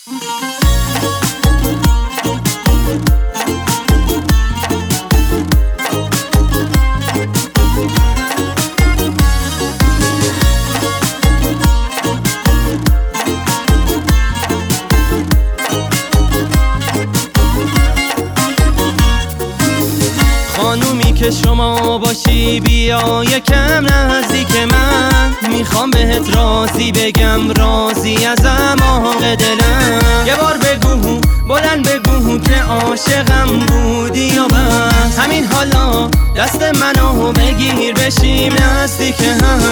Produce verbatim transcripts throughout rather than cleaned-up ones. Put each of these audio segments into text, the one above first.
خانومی که شما باشی بیا یکم نزدیک من، میخوام بهت رازی بگم، رازی از اعماق دلم. یه بار بگو بلند بگو که عاشقم بودی یا بس، همین حالا دست منو بگیر بشیم نزدیک هم.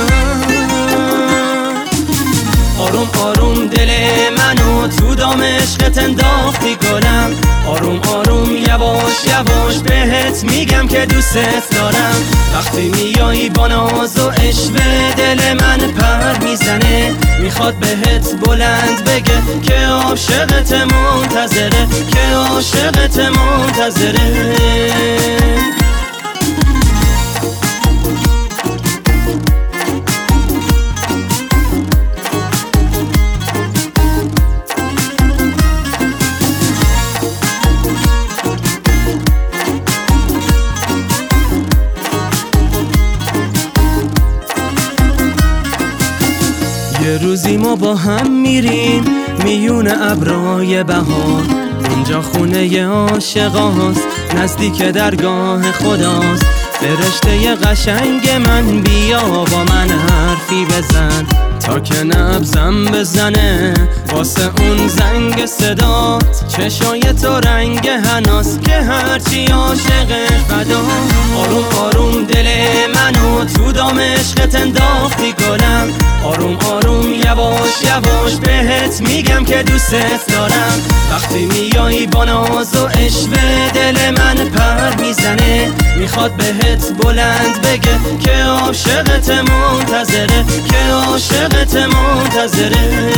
آروم آروم دل منو تو دام عشقت انداختی گلم، آروم آروم یواش یواش بهت میگم که دوستت دارم. وقتی میایی با ناز و عشوه دل من پر میزنه، میخواد بهت بلند بگه که عاشقت منتظره، که عاشقت منتظره. یه روزی ما با هم میریم میون ابرای بهار، اونجا خونه عاشقاست نزدیک درگاه خداست. فرشته قشنگ من بیا با من حرفی بزن، تا که نبضم بزنه واسه اون زنگ صدات. چشای تو رنگ هناست که هرچی عاشق فدا. آروم آروم دل منو تو دام عشقت انداختی گلم، آروم آروم یواش یواش بهت میگم که دوستت دارم. وقتی میایی با ناز و عشوه دل من پر میزنه، میخواد بهت بلند بگه که عاشقت منتظره، که عاشقت منتظره.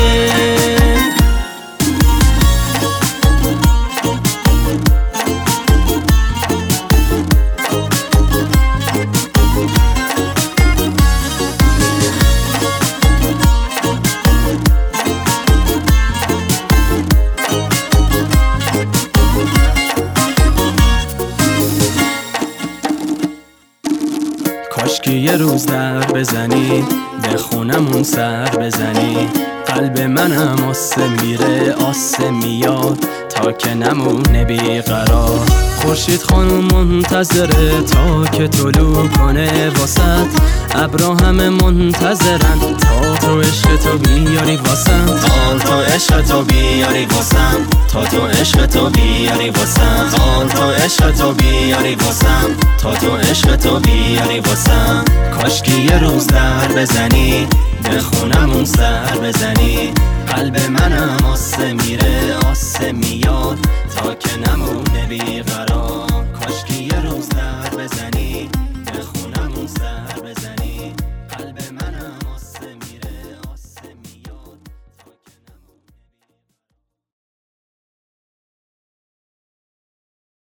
کاشکی یه روز در بزنی به خونمون سر بزنی، قلب منم آسه میره آسه میاد تا که نمونه بیقرار. خورشید خانم منتظره تا که طلوع کنه واسط، ابرا همه منتظرن تا تو عشق تو بیاری واسم، تا تو عشق تو بیاری واسم، تا تو عشق تو بیاری واسم، تا تو عشق تو بیاری واسم، تا تو عشق تو بیاری واسم. کاشکی یه روز در بزنی به خونمون سر بزنی، قلب منم آسه میره